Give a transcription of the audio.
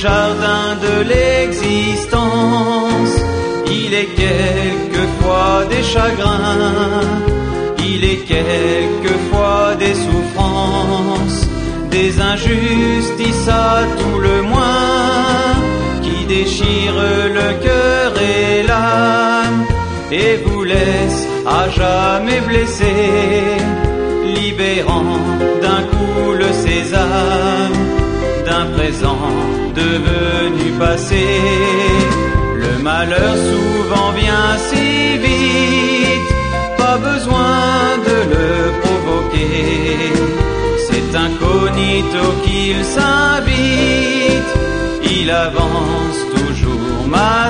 jardins de l'existence, il est quelquefois des chagrins, il est quelquefois des souffrances, des injustices à tout le moins, qui déchirent le cœur et l'âme, et vous laissent à jamais blessés, libérant d'un coup le sésame d'un présent devenu passé. Le malheur souvent vient si vite, pas besoin de le provoquer. C'est incognito qu'il s'invite, il avance toujours mal.